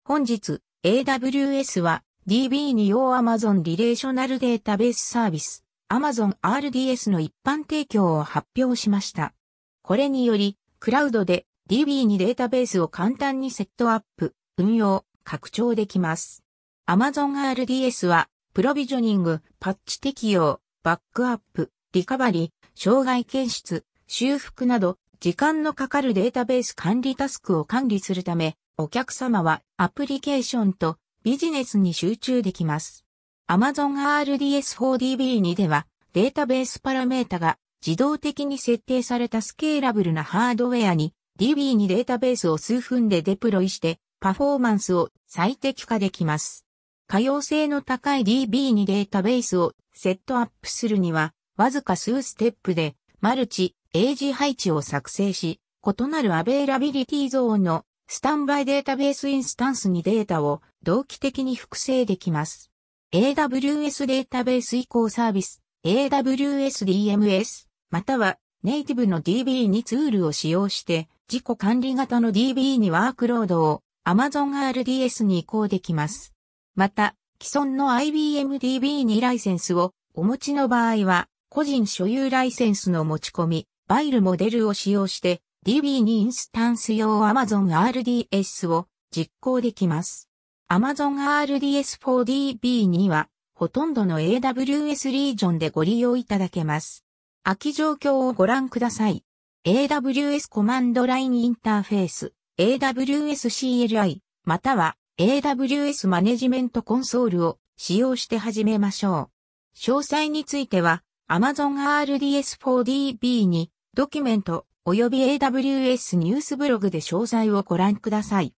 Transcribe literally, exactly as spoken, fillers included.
本日、エーダブリューエス は ディービー に用 Amazon リレーショナルデータベースサービス Amazon アールディーエス の一般提供を発表しました。これにより、クラウドで ディービー にデータベースを簡単にセットアップ、運用、拡張できます。Amazon アールディーエス は、プロビジョニング、パッチ適用、バックアップ、リカバリー、障害検出、修復など、時間のかかるデータベース管理タスクを管理するため、お客様はアプリケーションとビジネスに集中できます。Amazon アールディーエス フォー ディービー にでは、データベースパラメータが自動的に設定されたスケーラブルなハードウェアに ディービー にデータベースを数分でデプロイしてパフォーマンスを最適化できます。可用性の高い ディービー にデータベースをセットアップするには、わずか数ステップでマルチ、エイジ配置を作成し、異なるアベイラビリティゾーンのスタンバイデータベースインスタンスにデータを同期的に複製できます。エーダブリューエス データベース移行サービス、エーダブリューエス ディーエムエス、またはネイティブの ディービー にツールを使用して自己管理型の ディービー にワークロードを Amazon アールディーエス に移行できます。また、既存の アイビーエム ディービー にライセンスをお持ちの場合は、個人所有ライセンスの持ち込み、バイルモデルを使用して、ディービー にインスタンス用 Amazon アールディーエス を実行できます。Amazon アールディーエス フォー ディービー には、ほとんどの エーダブリューエス リージョンでご利用いただけます。空き状況をご覧ください。エーダブリューエス コマンドラインインターフェース、エーダブリューエス シーエルアイ、または エーダブリューエス マネジメントコンソールを使用して始めましょう。詳細については、Amazon アールディーエス フォー ディービー にドキュメント及び エーダブリューエス ニュースブログで詳細をご覧ください。